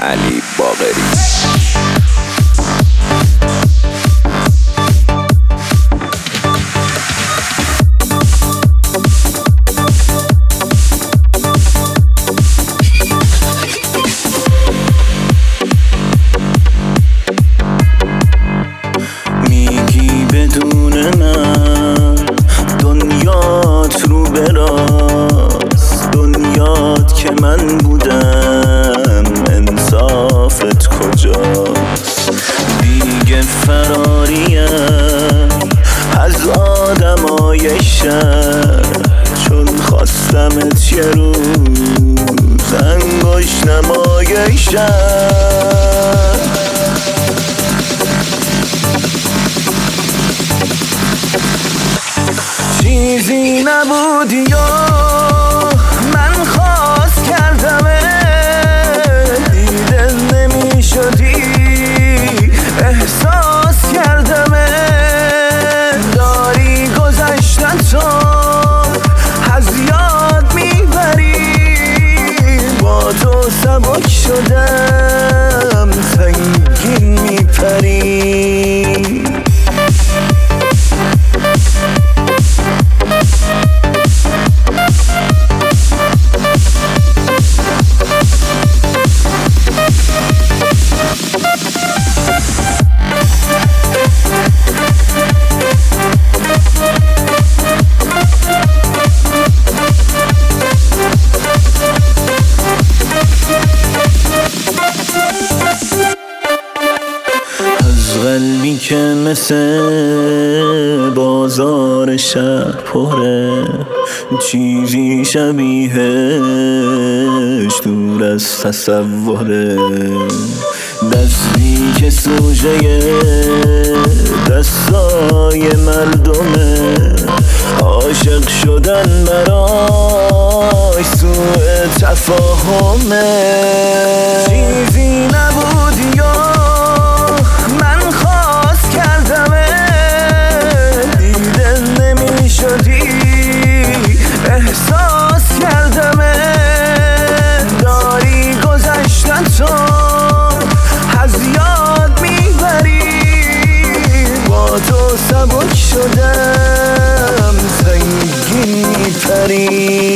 علی باقری. میگی بدون من دنیات رو براست، دنیات که من بودم انصافت کجاست؟ دیگه فراریم از آدمای شهر، چون خواستمت یه روز انگشت نمای شهر. چیزی نبودی یا من خواست کردمه، دیده نمی شدی احساس کردمه. داری گذشتن تو از یاد میبری، با تو سبک شدم سنگین میپری. قلبی که مثل بازار شهر پره، چیزی شبیهش دور از تصوره. دستی که سوژه دستای مردمه، عاشق شدن براش سوء تفاهمه. چیزی نبودی یا من خواست کردمه، دیده نمی شدی احساس کردمه. داری گذشتن تو از یاد میبری، با تو سبک شدم سنگین میپری.